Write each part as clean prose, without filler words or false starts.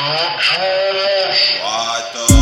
What the?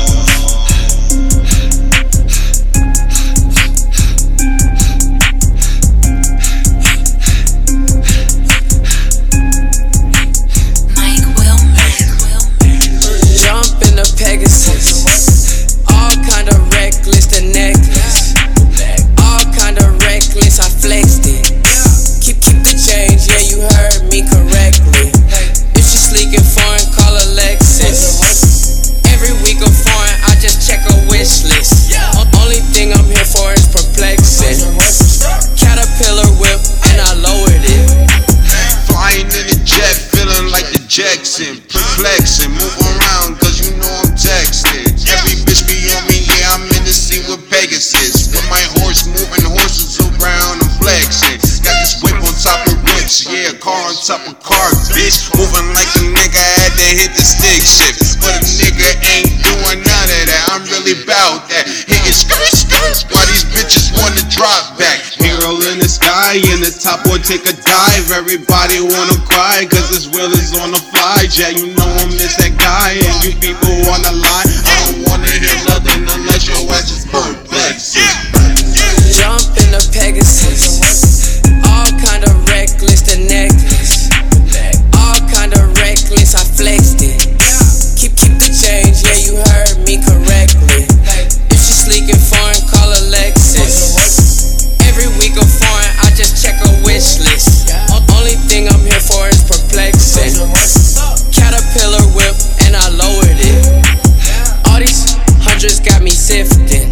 Pegasus, all kind of reckless, the necklace, all kind of reckless, I flexed it. Keep the change, yeah, you heard me correctly. If she sleek and foreign, call her Lexus. Every week of foreign, I just check a wish list. Only thing I'm here for is perplexing. Caterpillar whip, and I lowered it. Flying in a jet, feeling like the Jackson. Perplexing, move around, cause you know I'm texting. Every bitch be on me, yeah, I'm in the scene with Pegasus. With my horse moving horses around, I'm flexing. Got this whip on top of rips, yeah, car on top of car, bitch. Moving like a nigga had to hit the stick shift. But a nigga ain't doing none of that, I'm really bout that. Hitting skirt, while these bitches wanna drop back. Hero in the sky, in the top boy take a dive. Everybody wanna cry, cause this wheel is on the fly. Yeah, you know I'm this that guy, and you people wanna lie. I don't wanna hear nothing unless your ass is perplexed. Jump in the Pegasus, all kind of reckless, the necklace, all kind of reckless, I flexed it. Keep the change, yeah, you heard me correctly. If she sleek and foreign, call her Lexus. Every week of foreign, I just check a wish list. Only thing I'm here for is perplexing. Caterpillar whip, and I lowered it. All these hundreds got me sifting.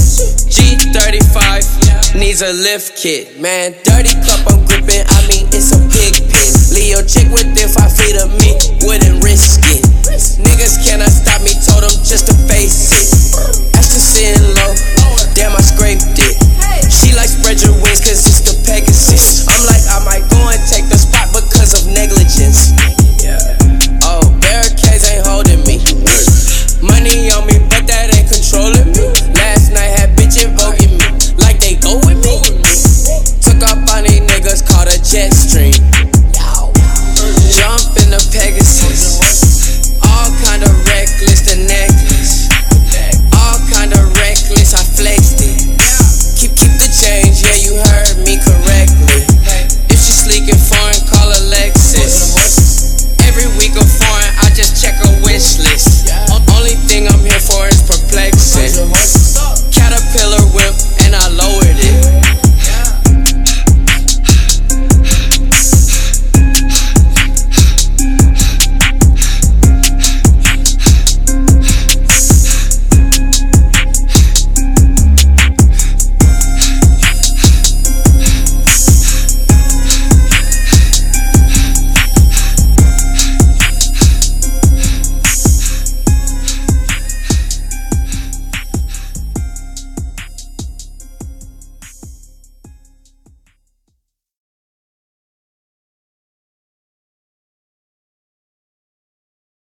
G35 needs a lift kit. Man, dirty cup I'm gripping, I mean it's a pig pen. Leo chick within 5 feet of me, wouldn't risk